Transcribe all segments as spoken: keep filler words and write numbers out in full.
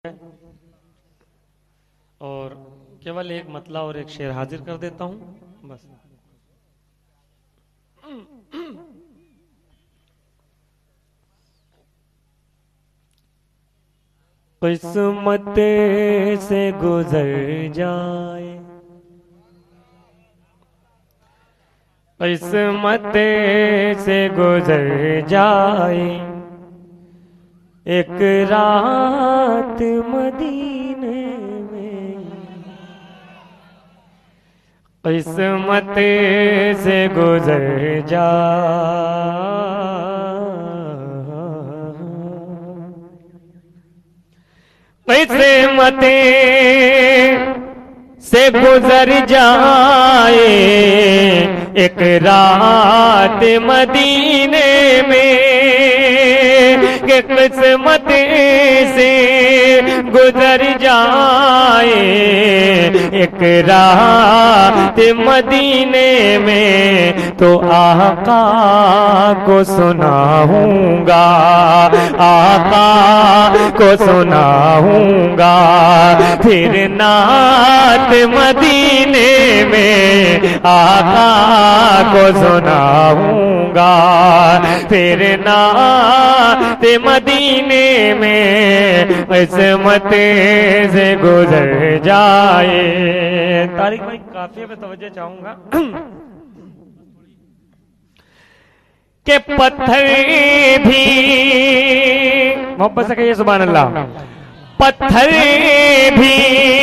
اور کیول ایک مطلع اور ایک شعر حاضر کر دیتا ہوں بس. قسمت سے گزر جائے، قسمت سے گزر جائے ایک رات مدینے میں، قسمت سے گزر جائے، قسمت سے گزر جائے ایک رات مدینے میں، کہ قسمت سے گزر جائے ایک رات مدینے میں، تو آقا کو سناؤں گا، آقا کو سناؤں گا پھر نعت مدینے میں، آقا کو سناؤں گا پھر نعت مدینے میں، قسمت سے گزر جائے. طارق بھائی قافیے پہ توجہ چاہوں گا کہ پتھر بھی محبت سے کہیے سبحان اللہ، پتھر بھی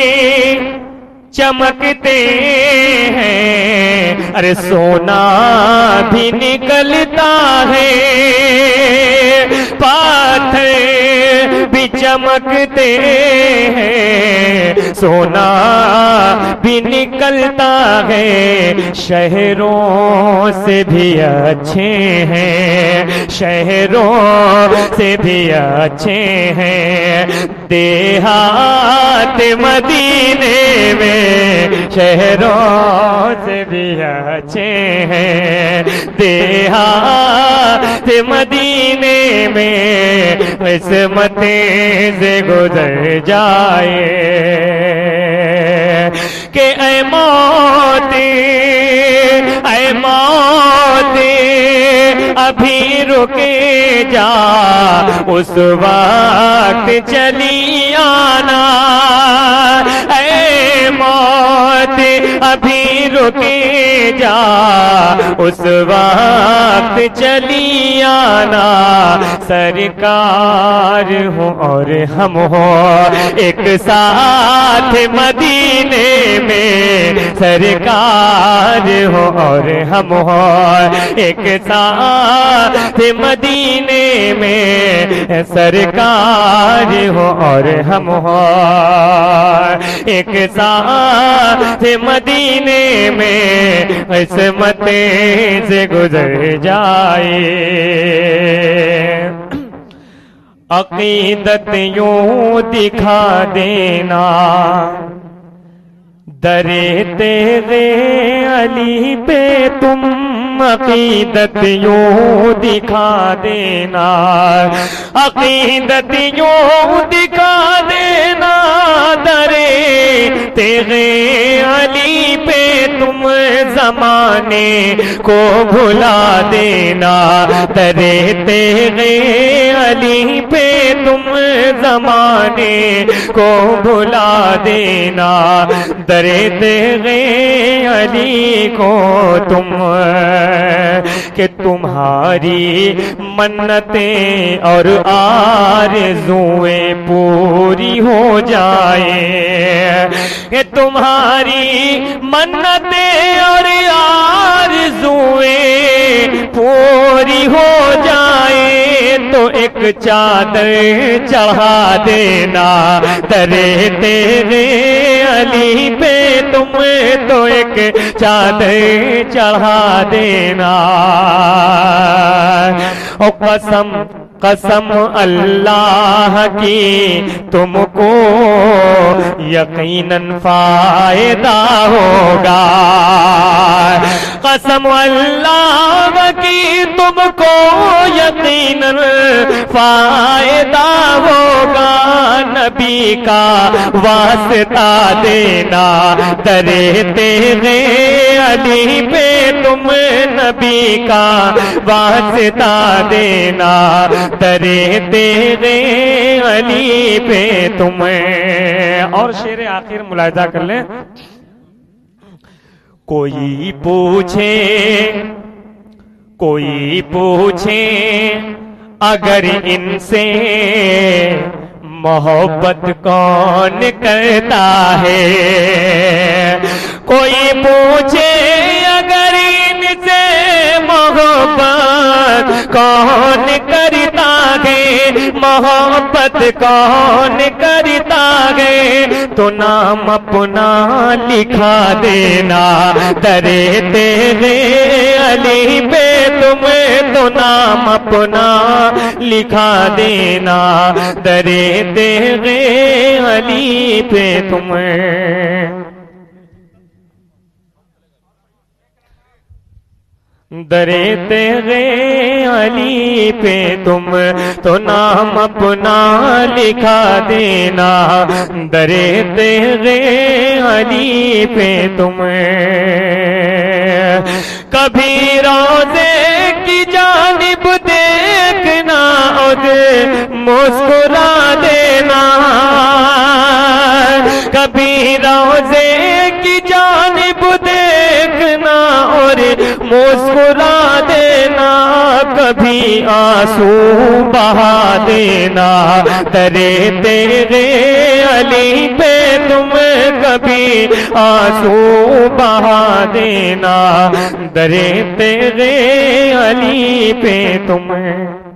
چمکتے ہیں، ارے سونا بھی نکلتا ہے، پتھر بھی چمکتے ہیں، سونا بھی نکلتا ہے، شہروں سے بھی اچھے ہیں، شہروں سے بھی اچھے ہیں، دیہات مدینے میں شہروں سے بھی اچھے ہیں، دیہات مدینے میں قسمت سے گزر جائے، کہ اے موت اے موت ابھی رکے جا، اس وقت چلی آنا، اے موت ابھی رکے جا، اس وقت چلی آنا، سرکار ہوں اور ہم ہوں ایک ساتھ مدینے میں، سرکار ہوں اور ہم ہوں ایک ساتھ مدینے میں، سرکار ہوں اور ہم ہوں ایک ساتھ مدینے میں، قسمت سے گزر جائے. عقیدت یوں دکھا دینا درے تیرے علی پہ تم، عقیدت یوں دکھا دینا، عقیدت یوں دکھا دینا درے تیرے علی پہ تم، زمانے کو بھلا دینا درے تیرے علی پہ تم، زمانے کو بھلا دینا درے تیرے علی کو تم، کہ تمہاری منتیں اور آرزویں پوری ہو جائیں، کہ تمہاری منتیں اور آرزویں پوری ہو جائیں، تو ایک چادر چڑھا دینا درے تیرے علی پہ تم، تو ایک چادر چڑھا دینا. او قسم قسم اللہ کی تم کو یقیناً فائدہ ہوگا، قسم اللہ کی تم کو یقیناً فائدہ ہوگا، نبی کا واسطہ دینا درے تیرے علی پہ تم، نبی کا واسطہ دینا درے تیرے علی پہ تمہیں۔ اور شعر آخر ملاحظہ کر لیں، کوئی پوچھے کوئی پوچھے اگر ان سے محبت کون کرتا ہے، کوئی پوچھے اگر ان سے محبت کون کرتا ہے، محبت کون کرتا ہے، تو نام اپنا لکھا دینا درے تیرے علی پہ تمہیں، تو نام اپنا لکھا دینا درے تیرے علی پہ تمہیں، درے تیرے علی پہ تم، تو نام اپنا لکھا دینا درے تیرے علی پہ تم، کبھی روضے کی جانب دیکھنا اور مسکرا دینا، کبھی روضے کی جانب دیکھنا اور مسکرا دینا، کبھی آنسو بہا دینا درے تیرے علی پہ تم، کبھی آنسو بہا دینا درے تیرے علی پہ تم۔